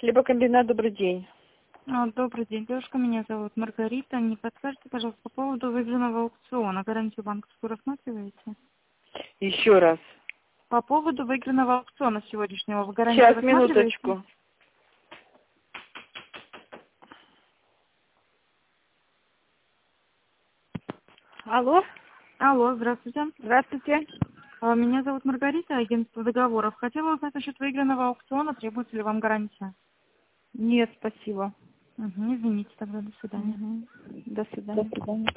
Хлебокомбинат, добрый день. Добрый день, девушка, меня зовут Маргарита. Не подскажете, пожалуйста, по поводу выигранного аукциона, гарантию банковскую рассматриваете? Еще раз. По поводу выигранного аукциона сегодняшнего, вы гарантию Сейчас, рассматриваете? минуточку. Алло, Алло, здравствуйте. здравствуйте. Меня зовут Маргарита, агентство договоров. Хотела узнать насчет выигранного аукциона, требуется ли вам гарантия? Нет, спасибо. Извините тогда, до свидания. До свидания.